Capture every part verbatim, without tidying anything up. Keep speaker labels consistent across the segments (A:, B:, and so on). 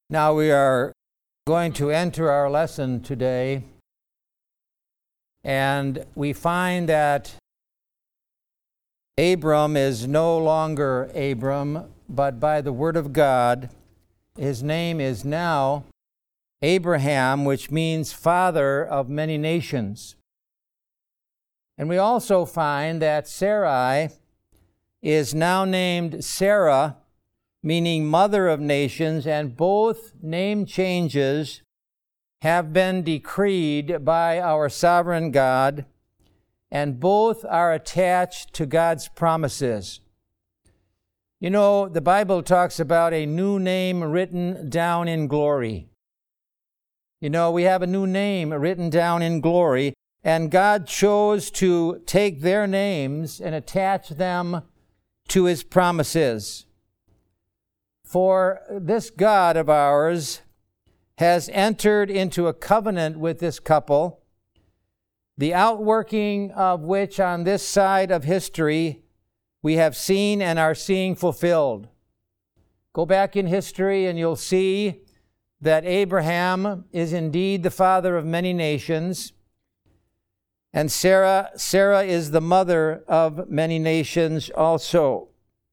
A: Now we are going to enter our lesson today, and we find that Abram is no longer Abram, but by the word of God, his name is now Abraham, which means father of many nations. And we also find that Sarai is now named Sarah, meaning mother of nations, and both name changes have been decreed by our sovereign God, and both are attached to God's promises. You know, the Bible talks about a new name written down in glory. You know, we have a new name written down in glory, and God chose to take their names and attach them to His promises. For this God of ours has entered into a covenant with this couple, the outworking of which on this side of history we have seen and are seeing fulfilled. Go back in history and you'll see that Abraham is indeed the father of many nations, and Sarah, Sarah is the mother of many nations also.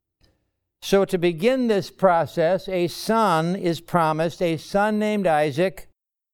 A: So to begin this process, a son is promised, a son named Isaac,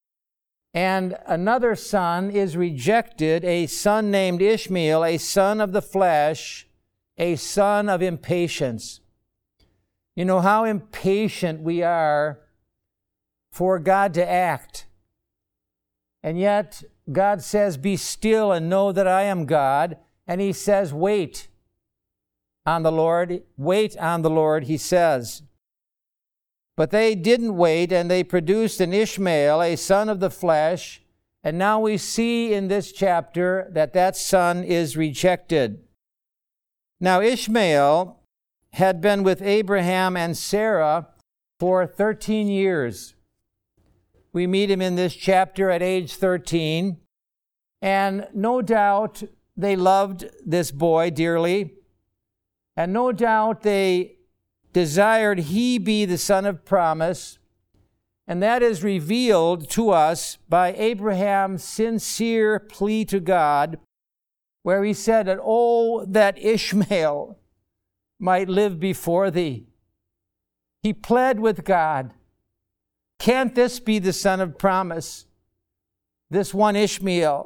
A: and another son is rejected, a son named Ishmael, a son of the flesh, a son of impatience. You know how impatient we are for God to act. And yet God says, "Be still and know that I am God." And He says, "Wait on the Lord, wait on the Lord," He says. But they didn't wait, and they produced an Ishmael, a son of the flesh, and now we see in this chapter that that son is rejected. Now Ishmael had been with Abraham and Sarah for thirteen years. We meet him in this chapter at age thirteen, and no doubt they loved this boy dearly. And no doubt they desired he be the son of promise. And that is revealed to us by Abraham's sincere plea to God, where he said that, "Oh, that Ishmael might live before thee." He pled with God, "Can't this be the son of promise? This one Ishmael."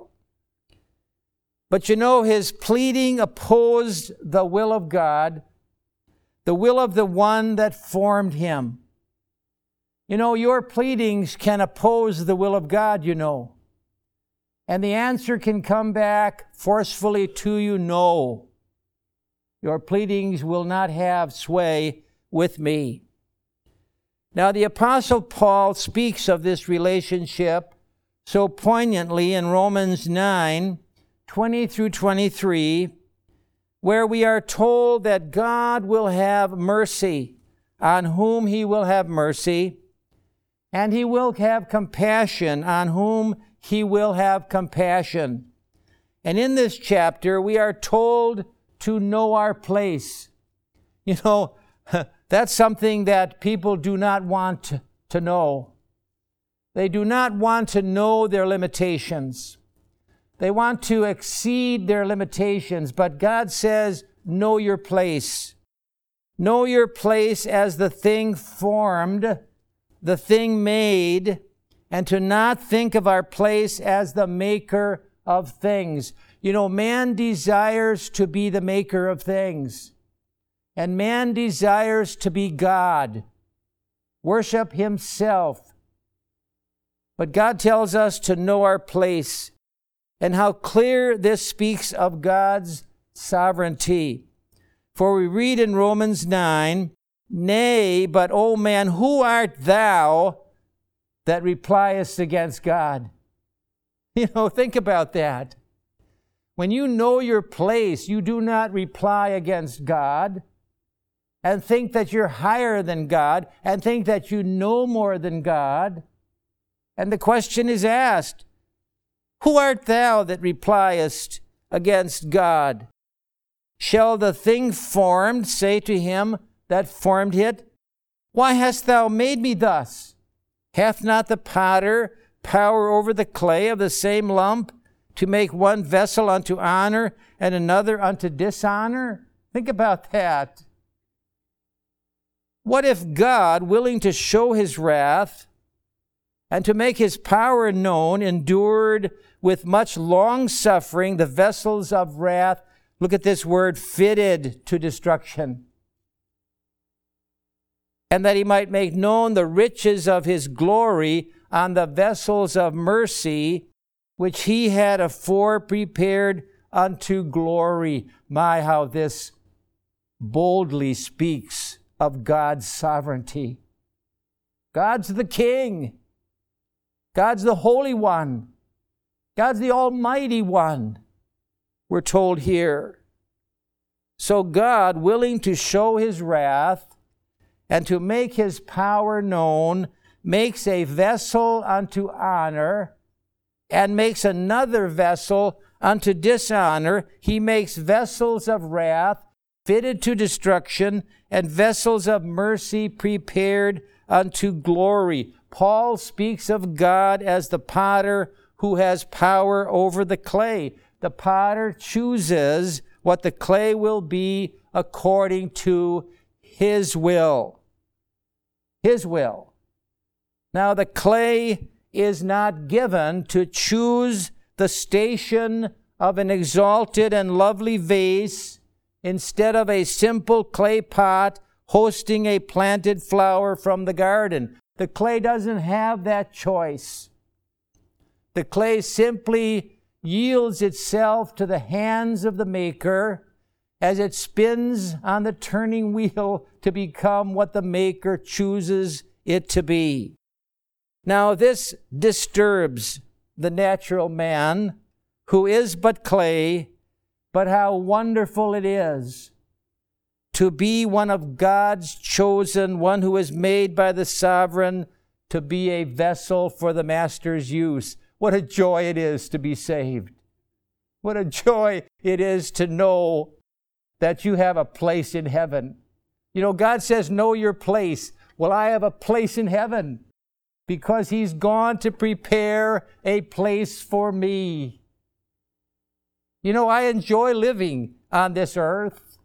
A: But you know, his pleading opposed the will of God, the will of the one that formed him. You know, your pleadings can oppose the will of God, you know. And the answer can come back forcefully to you, "No. Your pleadings will not have sway with me." Now, the Apostle Paul speaks of this relationship so poignantly in Romans nine, twenty through twenty-three, where we are told that God will have mercy on whom He will have mercy, and He will have compassion on whom He will have compassion. And in this chapter, we are told to know our place. You know, that's something that people do not want to know. They do not want to know their limitations. They want to exceed their limitations, but God says, know your place. Know your place as the thing formed, the thing made, and to not think of our place as the maker of things. You know, man desires to be the maker of things, and man desires to be God, worship himself. But God tells us to know our place. And how clear this speaks of God's sovereignty. For we read in Romans nine, "Nay, but, O man, who art thou that repliest against God?" You know, think about that. When you know your place, you do not reply against God and think that you're higher than God and think that you know more than God. And the question is asked, "Who art thou that repliest against God? Shall the thing formed say to him that formed it, Why hast thou made me thus? Hath not the potter power over the clay of the same lump to make one vessel unto honor and another unto dishonor? Think about that. What if God, willing to show his wrath and to make his power known, endured with much long suffering the vessels of wrath, look at this word, fitted to destruction, and that he might make known the riches of his glory on the vessels of mercy, which he had afore prepared unto glory. My, how this boldly speaks of God's sovereignty. God's the King. God's the Holy One. God's the Almighty One, we're told here. So God, willing to show his wrath and to make his power known, makes a vessel unto honor and makes another vessel unto dishonor. He makes vessels of wrath fitted to destruction and vessels of mercy prepared unto glory. Paul speaks of God as the potter who has power over the clay. The potter chooses what the clay will be according to his will. His will. Now, the clay is not given to choose the station of an exalted and lovely vase instead of a simple clay pot hosting a planted flower from the garden. The clay doesn't have that choice. The clay simply yields itself to the hands of the maker as it spins on the turning wheel to become what the maker chooses it to be. Now, this disturbs the natural man, who is but clay, but how wonderful it is to be one of God's chosen, one who is made by the sovereign to be a vessel for the master's use. What a joy it is to be saved. What a joy it is to know that you have a place in heaven. You know, God says, know your place. Well, I have a place in heaven because he's gone to prepare a place for me. You know, I enjoy living on this earth,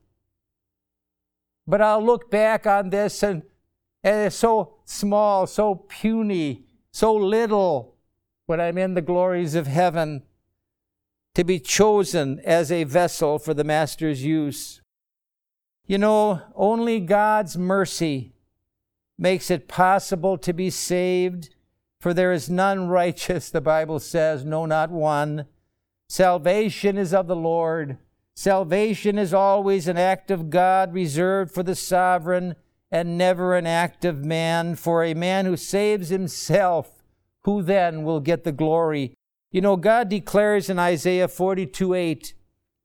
A: but I'll look back on this and, and it's so small, so puny, so little when I'm in the glories of heaven, to be chosen as a vessel for the master's use. You know, only God's mercy makes it possible to be saved, for there is none righteous, the Bible says, no, not one. Salvation is of the Lord. Salvation is always an act of God reserved for the sovereign and never an act of man. For a man who saves himself, who then will get the glory? You know, God declares in Isaiah forty-two eight,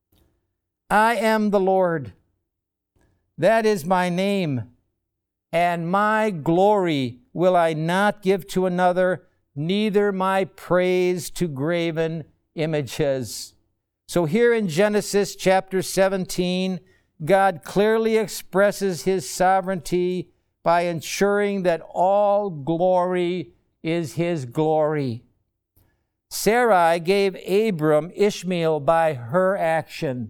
A: I am the Lord, that is my name, and my glory will I not give to another, neither my praise to graven images. So here in Genesis chapter seventeen, God clearly expresses his sovereignty by ensuring that all glory is his glory. Sarai gave Abram Ishmael by her action.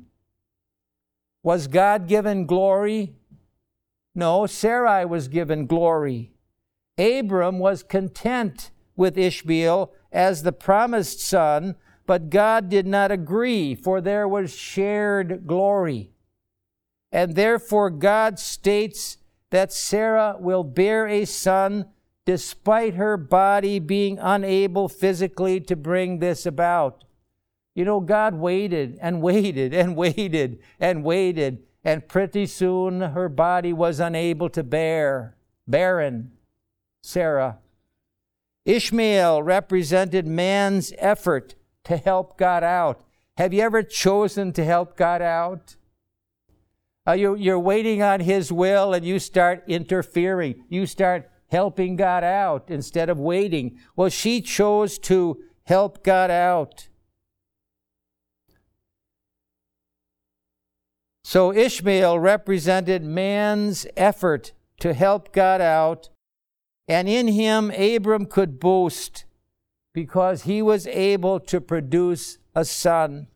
A: Was God given glory? No, Sarai was given glory. Abram was content with Ishmael as the promised son, but God did not agree, for there was shared glory. And therefore God states that Sarah will bear a son despite her body being unable physically to bring this about. You know, God waited and waited and waited and waited, and pretty soon her body was unable to bear. Barren, Sarah. Ishmael represented man's effort to help God out. Have you ever chosen to help God out? Uh, you, you're waiting on his will and you start interfering. You start helping God out instead of waiting. Well, she chose to help God out. So Ishmael represented man's effort to help God out, And in him Abram could boast because he was able to produce a son.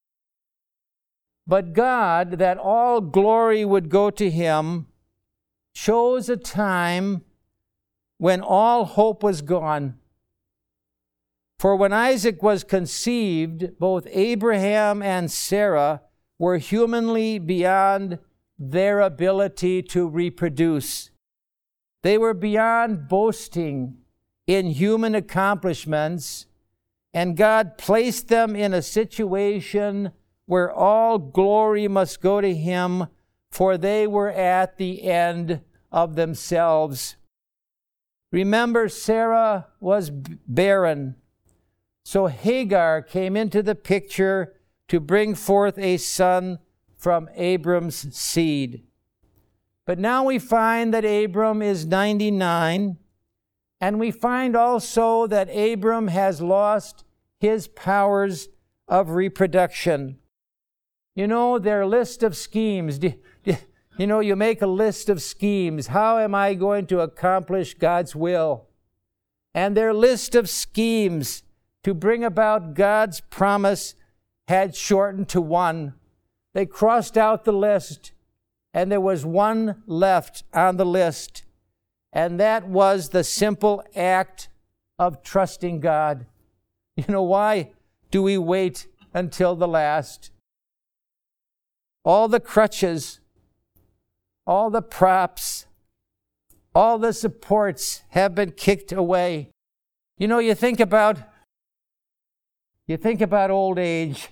A: But God, that all glory would go to him, chose a time when all hope was gone. For when Isaac was conceived, both Abraham and Sarah were humanly beyond their ability to reproduce. They were beyond boasting in human accomplishments, and God placed them in a situation where all glory must go to him, for they were at the end of themselves. Remember, Sarah was barren, so Hagar came into the picture to bring forth a son from Abram's seed. But now we find that Abram is ninety-nine, and we find also that Abram has lost his powers of reproduction. You know, their list of schemes, you know, you make a list of schemes. How am I going to accomplish God's will? And their list of schemes to bring about God's promise had shortened to one. They crossed out the list, and there was one left on the list, and that was the simple act of trusting God. You know, why do we wait until the last? All the crutches, all the props, all the supports have been kicked away. You know, you think about, you think about old age.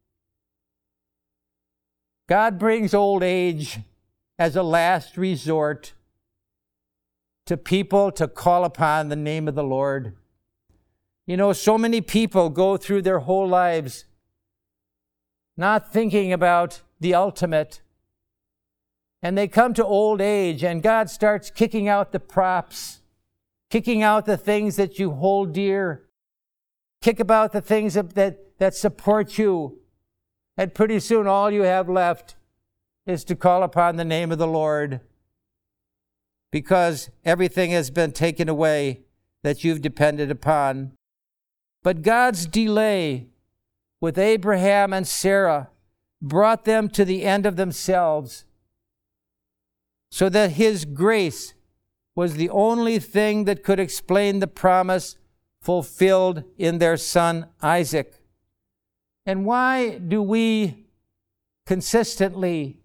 A: God brings old age as a last resort to people to call upon the name of the Lord. You know, so many people go through their whole lives not thinking about the ultimate. And they come to old age, and God starts kicking out the props, kicking out the things that you hold dear, kick about the things that, that, that support you. And pretty soon all you have left is to call upon the name of the Lord, because everything has been taken away that you've depended upon. But God's delay with Abraham and Sarah brought them to the end of themselves, so that his grace was the only thing that could explain the promise fulfilled in their son Isaac. And why do we consistently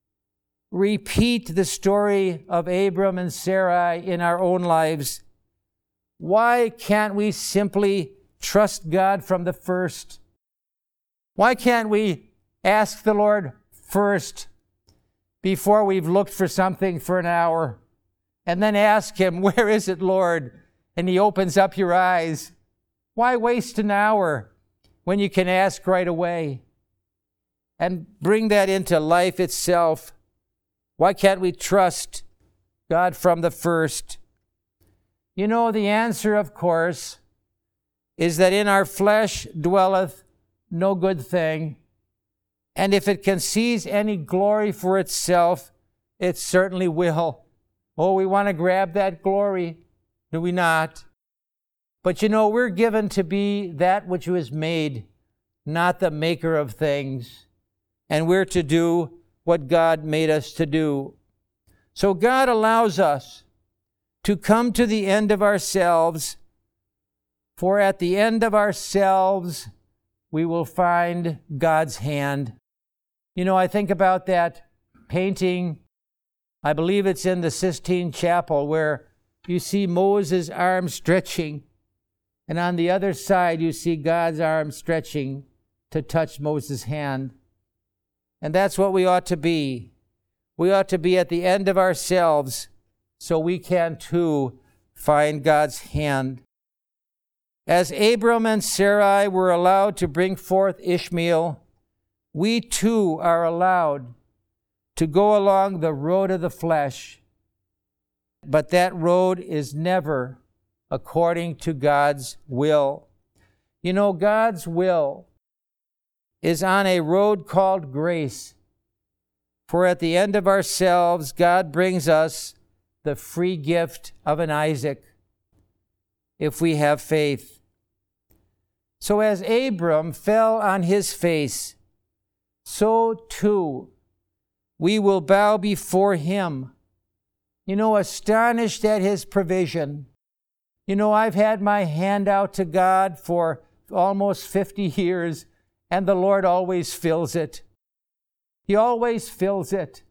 A: repeat the story of Abram and Sarai in our own lives? Why can't we simply trust God from the first? Why can't we ask the Lord first before we've looked for something for an hour, and then ask him, where is it, Lord? And he opens up your eyes. Why waste an hour when you can ask right away? And bring that into life itself. Why can't we trust God from the first? You know, the answer, of course, is that in our flesh dwelleth no good thing. And if it can seize any glory for itself, it certainly will. Oh, we want to grab that glory, do we not? But you know, we're given to be that which was made, not the maker of things. And we're to do what God made us to do. So God allows us to come to the end of ourselves, for at the end of ourselves, we will find God's hand. You know, I think about that painting. I believe it's in the Sistine Chapel, where you see Moses' arm stretching, and on the other side you see God's arm stretching to touch Moses' hand. And that's what we ought to be. We ought to be at the end of ourselves so we can too find God's hand. As Abram and Sarai were allowed to bring forth Ishmael, we too are allowed to go along the road of the flesh. But that road is never according to God's will. You know, God's will is on a road called grace. For at the end of ourselves, God brings us the free gift of an Isaac if we have faith. So as Abram fell on his face, so too we will bow before him, you know, astonished at his provision. You know, I've had my hand out to God for almost fifty years, and the Lord always fills it. He always fills it.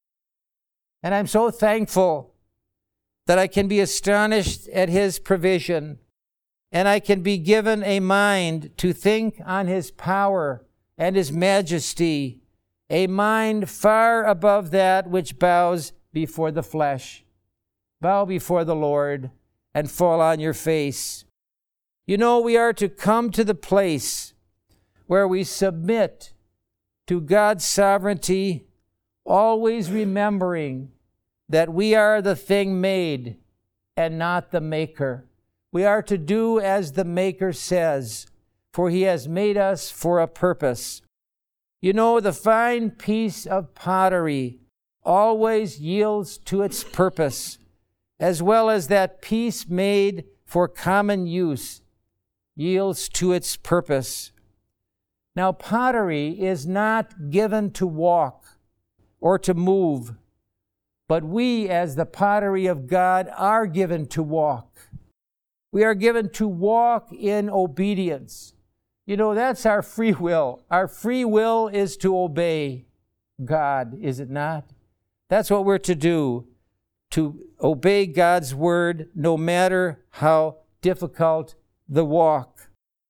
A: And I'm so thankful that I can be astonished at his provision, and I can be given a mind to think on his power and his majesty, a mind far above that which bows before the flesh. Bow before the Lord and fall on your face. You know, we are to come to the place where we submit to God's sovereignty, always remembering that we are the thing made and not the maker. We are to do as the Maker says, for he has made us for a purpose. You know, the fine piece of pottery always yields to its purpose, as well as that piece made for common use yields to its purpose. Now, pottery is not given to walk or to move, but we, as the pottery of God, are given to walk. We are given to walk in obedience. You know, that's our free will. Our free will is to obey God, is it not? That's what we're to do, to obey God's word, no matter how difficult the walk.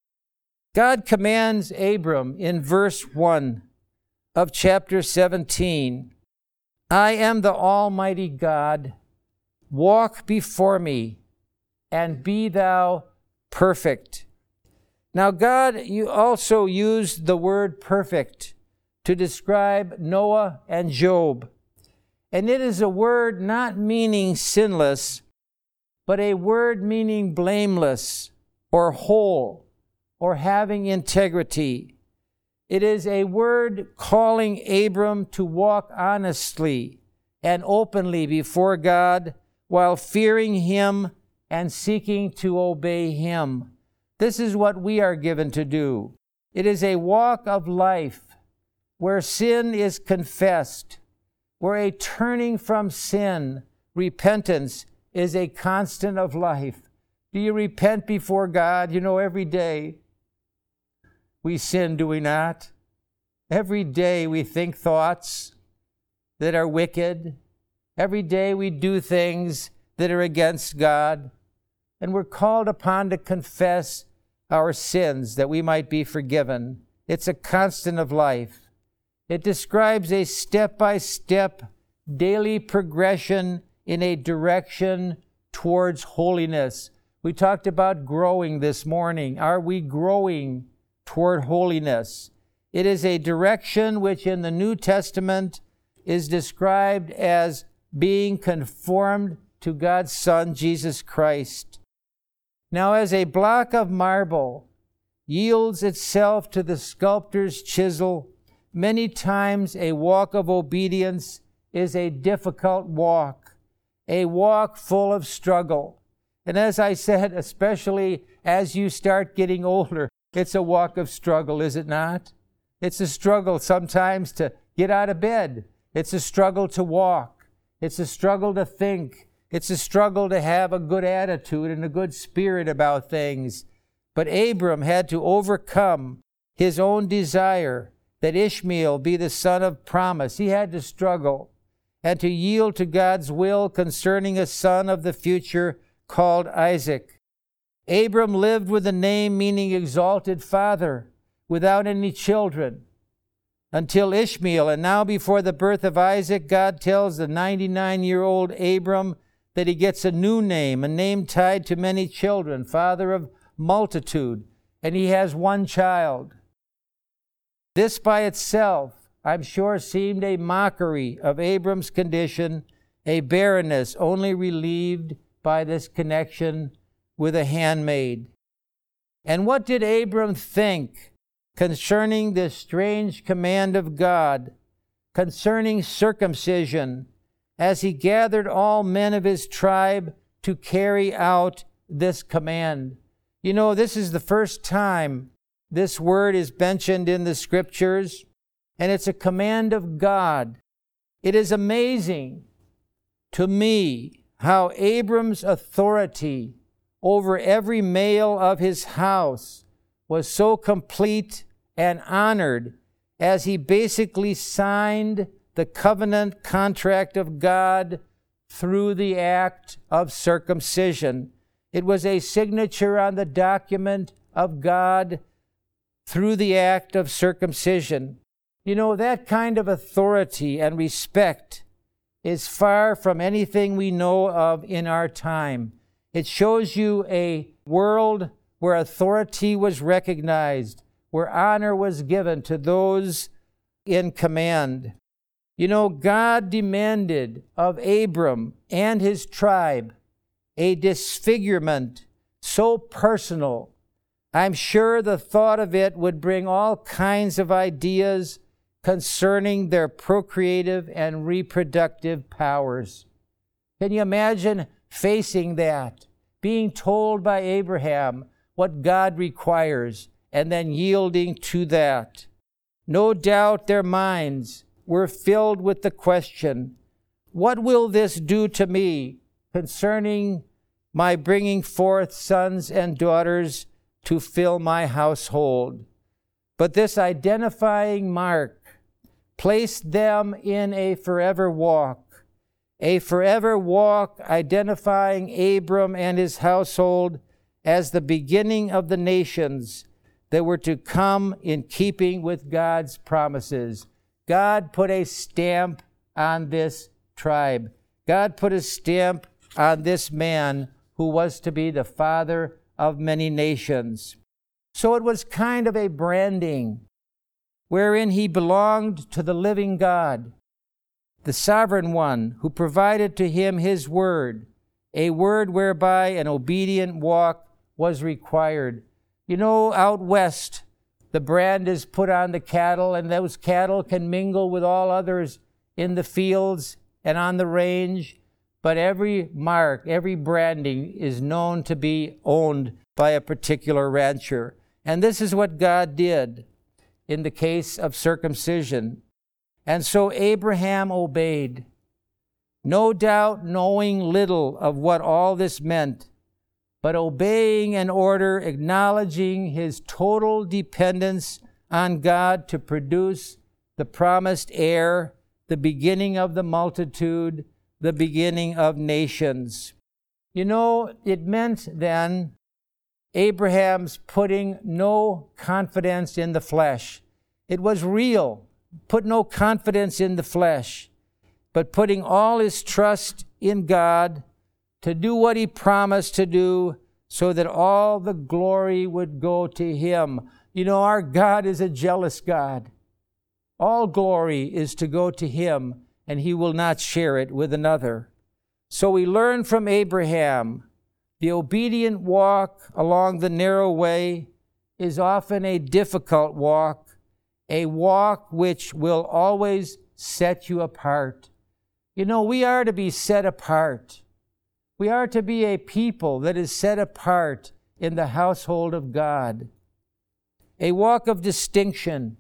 A: God commands Abram in verse one of chapter seventeen, I am the Almighty God. Walk before me, and be thou perfect. Now, God, you also used the word perfect to describe Noah and Job. And it is a word not meaning sinless, but a word meaning blameless or whole or having integrity. It is a word calling Abram to walk honestly and openly before God while fearing him and seeking to obey him. This is what we are given to do. It is a walk of life where sin is confessed, where a turning from sin, repentance, is a constant of life. Do you repent before God? You know, every day we sin, do we not? Every day we think thoughts that are wicked. Every day we do things that are against God. And we're called upon to confess our sins that we might be forgiven. It's a constant of life. It describes a step-by-step daily progression in a direction towards holiness. We talked about growing this morning. Are we growing toward holiness? It is a direction which in the New Testament is described as being conformed to God's Son, Jesus Christ. Now, as a block of marble yields itself to the sculptor's chisel, many times a walk of obedience is a difficult walk, a walk full of struggle. And as I said, especially as you start getting older, it's a walk of struggle, is it not? It's a struggle sometimes to get out of bed. It's a struggle to walk. It's a struggle to think. It's a struggle to have a good attitude and a good spirit about things. But Abram had to overcome his own desire that Ishmael be the son of promise. He had to struggle and to yield to God's will concerning a son of the future called Isaac. Abram lived with a name meaning exalted father, without any children, until Ishmael. And now before the birth of Isaac, God tells the ninety-nine-year-old Abram that he gets a new name, a name tied to many children, father of multitude, and he has one child. This by itself, I'm sure, seemed a mockery of Abram's condition, a barrenness only relieved by this connection with a handmaid. And what did Abram think concerning this strange command of God, concerning circumcision as he gathered all men of his tribe to carry out this command. You know, this is the first time this word is mentioned in the Scriptures, and it's a command of God. It is amazing to me how Abram's authority over every male of his house was so complete and honored as he basically signed the covenant contract of God through the act of circumcision. It was a signature on the document of God through the act of circumcision. You know, that kind of authority and respect is far from anything we know of in our time. It shows you a world where authority was recognized, where honor was given to those in command. You know, God demanded of Abram and his tribe a disfigurement so personal, I'm sure the thought of it would bring all kinds of ideas concerning their procreative and reproductive powers. Can you imagine facing that, being told by Abraham what God requires, and then yielding to that? No doubt their minds were filled with the question, what will this do to me concerning my bringing forth sons and daughters to fill my household? But this identifying mark placed them in a forever walk, a forever walk identifying Abram and his household as the beginning of the nations that were to come in keeping with God's promises. God put a stamp on this tribe. God put a stamp on this man who was to be the father of many nations. So it was kind of a branding wherein he belonged to the living God, the sovereign one who provided to him his word, a word whereby an obedient walk was required. You know, out west, the brand is put on the cattle, and those cattle can mingle with all others in the fields and on the range, but every mark, every branding is known to be owned by a particular rancher. And this is what God did in the case of circumcision. And so Abraham obeyed, no doubt knowing little of what all this meant, but obeying an order, acknowledging his total dependence on God to produce the promised heir, the beginning of the multitude, the beginning of nations. You know, it meant then Abraham's putting no confidence in the flesh. It was real. Put no confidence in the flesh, but putting all his trust in God to do what he promised to do so that all the glory would go to him. You know, our God is a jealous God. All glory is to go to him, and he will not share it with another. So we learn from Abraham, the obedient walk along the narrow way is often a difficult walk, a walk which will always set you apart. You know, we are to be set apart. We are to be a people that is set apart in the household of God. A walk of distinction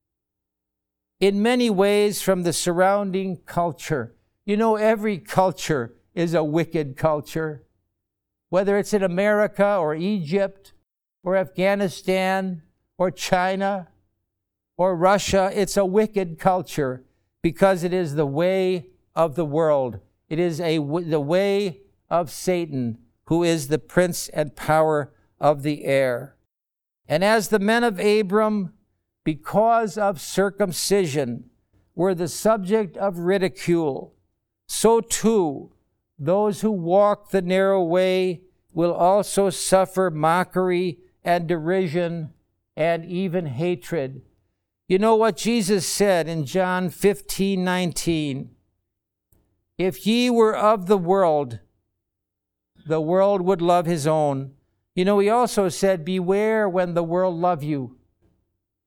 A: in many ways from the surrounding culture. You know, every culture is a wicked culture. Whether it's in America or Egypt or Afghanistan or China or Russia, it's a wicked culture because it is the way of the world. It is a, the way of Satan, who is the prince and power of the air. And as the men of Abram, because of circumcision, were the subject of ridicule, so too those who walk the narrow way will also suffer mockery and derision and even hatred. You know what Jesus said in John fifteen nineteen? If ye were of the world, the world would love his own. You know, he also said, beware when the world love you.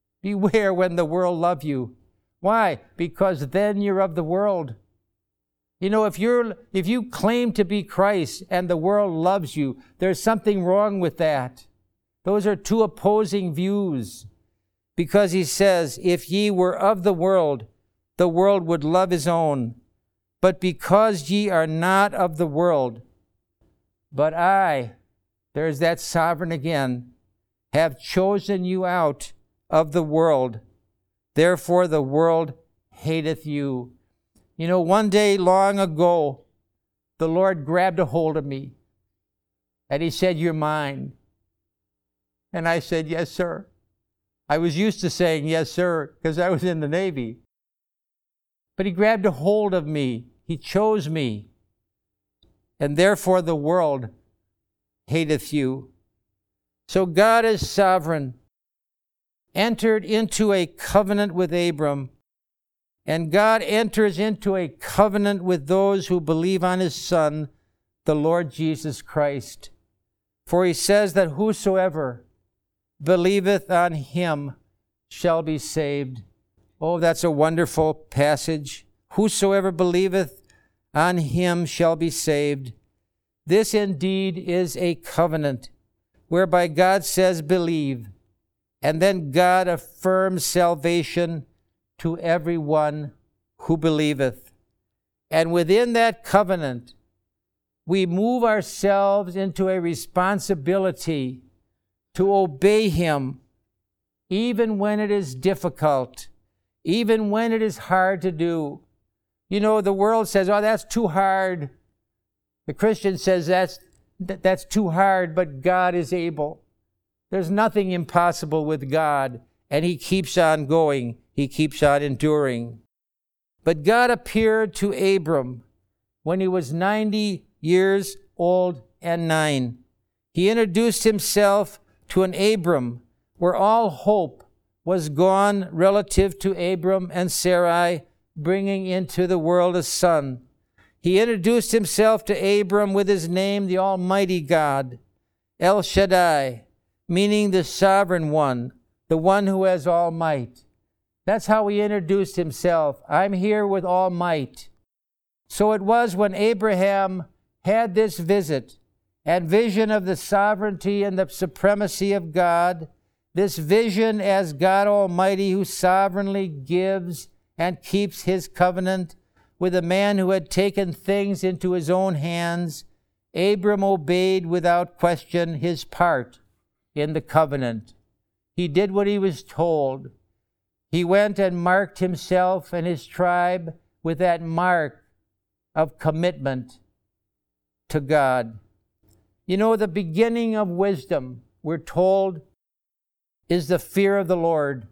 A: Beware when the world love you. Why? Because then you're of the world. You know, if you're if you claim to be Christ and the world loves you, there's something wrong with that. Those are two opposing views. Because he says, if ye were of the world, the world would love his own. But because ye are not of the world, but I, there's that sovereign again, have chosen you out of the world. Therefore the world hateth you. You know, one day long ago, the Lord grabbed a hold of me and he said, you're mine. And I said, yes, sir. I was used to saying, yes, sir, because I was in the Navy. But he grabbed a hold of me. He chose me. And therefore the world hateth you. So God is sovereign, entered into a covenant with Abram. And God enters into a covenant with those who believe on his Son, the Lord Jesus Christ. For he says that whosoever believeth on him shall be saved. Oh, that's a wonderful passage. Whosoever believeth on him shall be saved. This indeed is a covenant whereby God says, believe, and then God affirms salvation to every one who believeth. And within that covenant, we move ourselves into a responsibility to obey him, even when it is difficult, even when it is hard to do. You know, the world says, oh, that's too hard. The Christian says that's, that's too hard, but God is able. There's nothing impossible with God, and he keeps on going. He keeps on enduring. But God appeared to Abram when he was ninety years old and nine. He introduced himself to an Abram where all hope was gone relative to Abram and Sarai, bringing into the world a son. He introduced himself to Abram with his name, the Almighty God, El Shaddai, meaning the sovereign one, the one who has all might. That's how he introduced himself. I'm here with all might. So it was when Abraham had this visit and vision of the sovereignty and the supremacy of God, this vision as God Almighty who sovereignly gives and keeps his covenant with a man who had taken things into his own hands, Abram obeyed without question his part in the covenant. He did what he was told. He went and marked himself and his tribe with that mark of commitment to God. You know, the beginning of wisdom, we're told, is the fear of the Lord.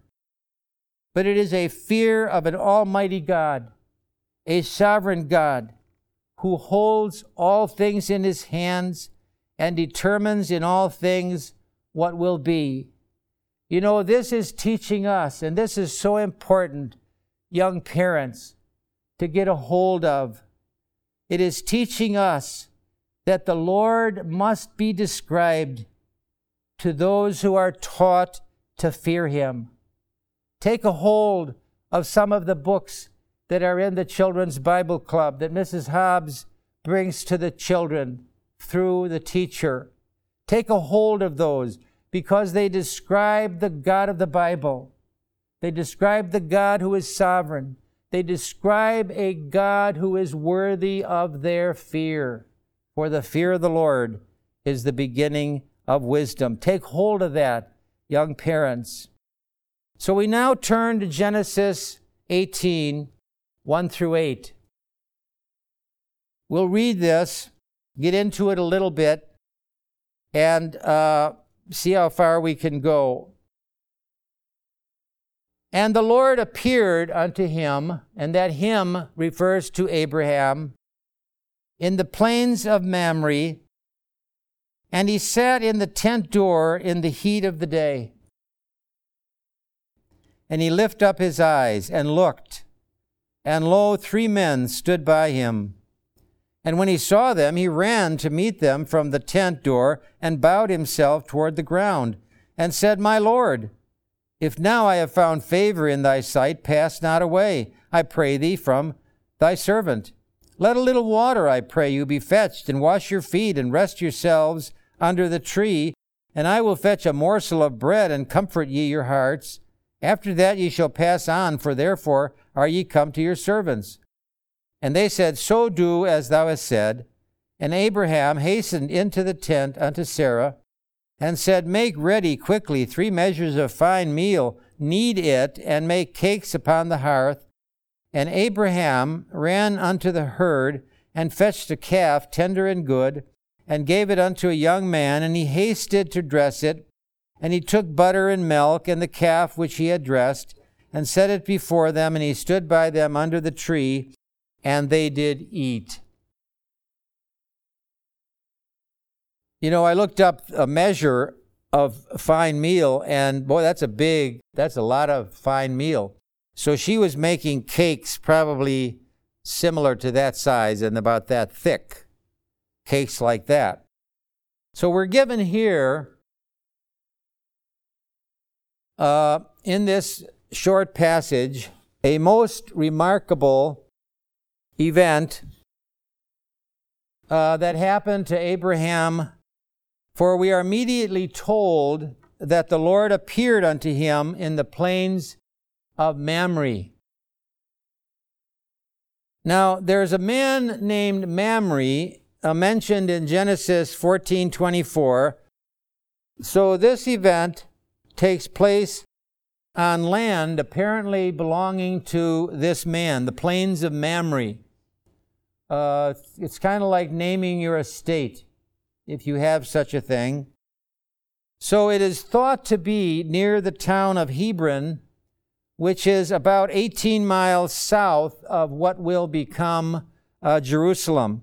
A: But it is a fear of an almighty God, a sovereign God, who holds all things in his hands and determines in all things what will be. You know, this is teaching us, and this is so important, young parents, to get a hold of. It is teaching us that the Lord must be described to those who are taught to fear him. Take a hold of some of the books that are in the Children's Bible Club that Missus Hobbs brings to the children through the teacher. Take a hold of those because they describe the God of the Bible. They describe the God who is sovereign. They describe a God who is worthy of their fear. For the fear of the Lord is the beginning of wisdom. Take hold of that, young parents. So we now turn to Genesis eighteen, one through eight. We'll read this, get into it a little bit, and uh, see how far we can go. And the Lord appeared unto him, and that him refers to Abraham, in the plains of Mamre, and he sat in the tent door in the heat of the day. And he lifted up his eyes and looked, and lo, three men stood by him. And when he saw them, he ran to meet them from the tent door and bowed himself toward the ground and said, My Lord, if now I have found favor in thy sight, pass not away, I pray thee, from thy servant. Let a little water, I pray you, be fetched, and wash your feet, and rest yourselves under the tree, and I will fetch a morsel of bread, and comfort ye your hearts. After that ye shall pass on, for therefore are ye come to your servants. And they said, So do as thou hast said. And Abraham hastened into the tent unto Sarah, and said, Make ready quickly three measures of fine meal, knead it, and make cakes upon the hearth. And Abraham ran unto the herd, and fetched a calf tender and good, and gave it unto a young man, and he hasted to dress it. And he took butter and milk, and the calf which he had dressed, and set it before them, and he stood by them under the tree, and they did eat. You know, I looked up a measure of fine meal, and boy, that's a big, that's a lot of fine meal. So she was making cakes probably similar to that size and about that thick, cakes like that. So we're given here, uh, in this short passage, a most remarkable event uh, that happened to Abraham. For we are immediately told that the Lord appeared unto him in the plains of Mamre. Now, there's a man named Mamre uh, mentioned in Genesis fourteen twenty-four. So this event takes place on land apparently belonging to this man, the plains of Mamre. Uh, it's kind of like naming your estate, if you have such a thing. So it is thought to be near the town of Hebron, which is about eighteen miles south of what will become uh, Jerusalem.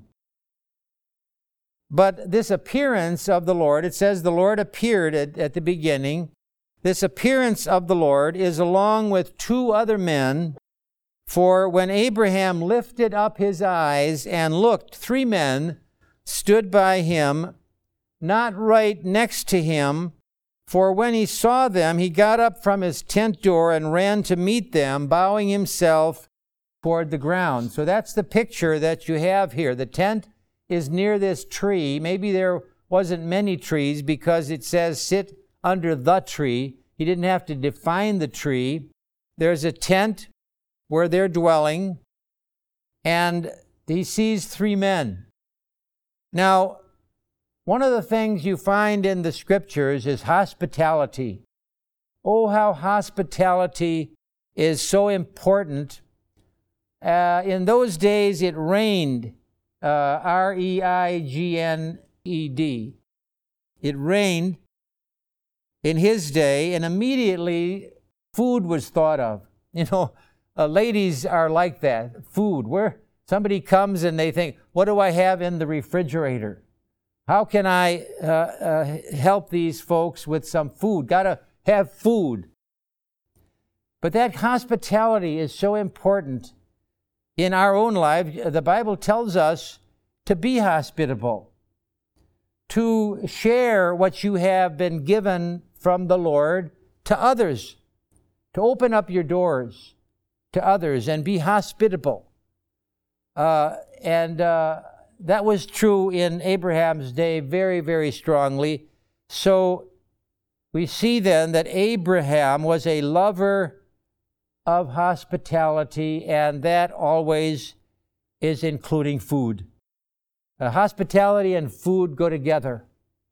A: But this appearance of the Lord, it says the Lord appeared at, at the beginning. This appearance of the Lord is along with two other men. For when Abraham lifted up his eyes and looked, three men stood by him, not right next to him. For when he saw them, he got up from his tent door and ran to meet them, bowing himself toward the ground. So that's the picture that you have here. The tent is near this tree. Maybe there wasn't many trees because it says sit under the tree. He didn't have to define the tree. There's a tent where they're dwelling, and he sees three men. Now, one of the things you find in the scriptures is hospitality. Oh, how hospitality is so important. Uh, in those days, it rained, uh, R E I G N E D. It rained in his day, and immediately food was thought of. You know, uh, ladies are like that. Food, where somebody comes and they think, what do I have in the refrigerator? How can I uh, uh, help these folks with some food? Got to have food. But that hospitality is so important in our own life. The Bible tells us to be hospitable, to share what you have been given from the Lord to others, to open up your doors to others and be hospitable. Uh, and uh, that was true in Abraham's day very, very strongly. So we see then that Abraham was a lover of hospitality, and that always is including food. Uh, hospitality and food go together.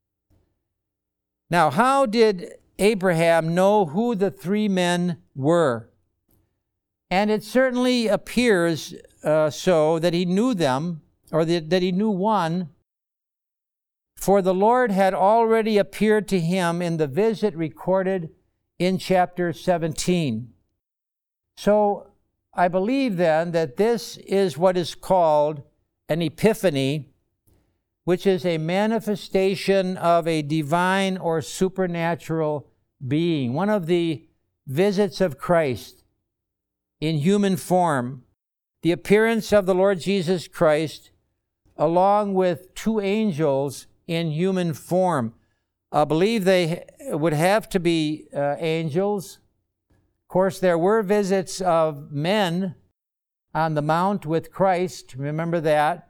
A: Now, how did Abraham know who the three men were? And it certainly appears uh, so that he knew them, or that, that he knew one. For the Lord had already appeared to him in the visit recorded in chapter seventeen. So I believe then that this is what is called an epiphany, which is a manifestation of a divine or supernatural being. One of the visits of Christ in human form, the appearance of the Lord Jesus Christ along with two angels in human form. I believe they would have to be uh, angels. Of course, there were visits of men on the mount with Christ. Remember that.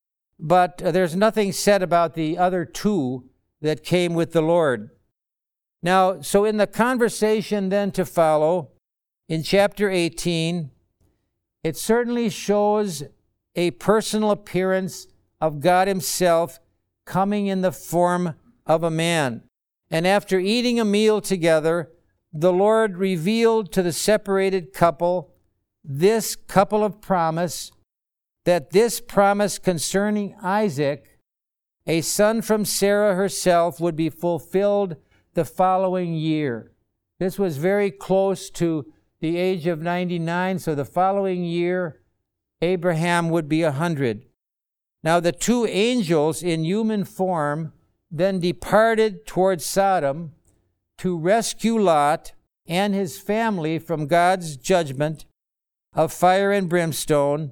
A: But uh, there's nothing said about the other two that came with the Lord. Now, so in the conversation then to follow, in chapter eighteen, it certainly shows a personal appearance of God himself coming in the form of a man. And after eating a meal together, the Lord revealed to the separated couple this couple of promise, that this promise concerning Isaac, a son from Sarah herself, would be fulfilled the following year. This was very close to the age of ninety-nine, so the following year, Abraham would be one hundred. Now the two angels in human form then departed towards Sodom to rescue Lot and his family from God's judgment of fire and brimstone,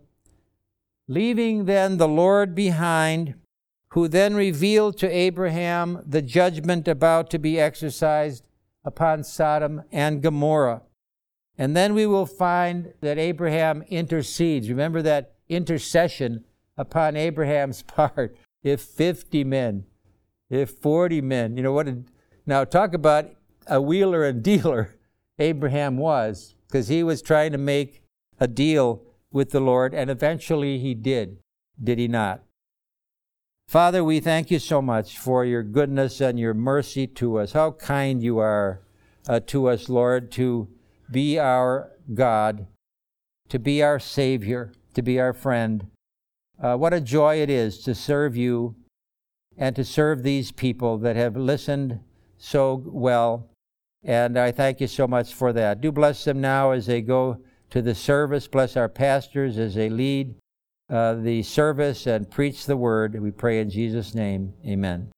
A: leaving then the Lord behind, who then revealed to Abraham the judgment about to be exercised upon Sodom and Gomorrah. And then we will find that Abraham intercedes. Remember that intercession upon Abraham's part. If fifty men, if forty men, you know what? Did, now talk about a wheeler and dealer Abraham was, because he was trying to make a deal with the Lord, and eventually he did. Did he not? Father, we thank you so much for your goodness and your mercy to us. How kind you are uh, to us, Lord, to be our God, to be our Savior, to be our friend. Uh, what a joy it is to serve you and to serve these people that have listened so well. And I thank you so much for that. Do bless them now as they go to the service. Bless our pastors as they lead uh, the service and preach the word. We pray in Jesus' name. Amen.